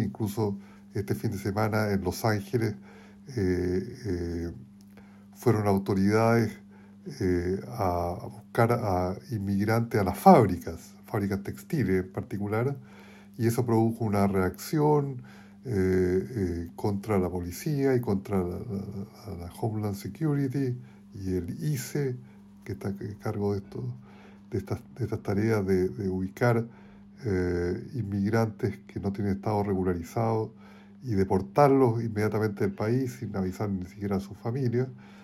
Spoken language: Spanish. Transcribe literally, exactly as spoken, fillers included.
Incluso este fin de semana en Los Ángeles eh, eh, fueron autoridades eh, a buscar a inmigrantes a las fábricas, fábricas textiles en particular, y eso produjo una reacción eh, eh, contra la policía y contra la, la, la Homeland Security y el I C E, que está a cargo de, esto, de, estas, de estas tareas de, de ubicar eh, inmigrantes que no tienen estado regularizado y deportarlos inmediatamente del país sin avisar ni siquiera a sus familias.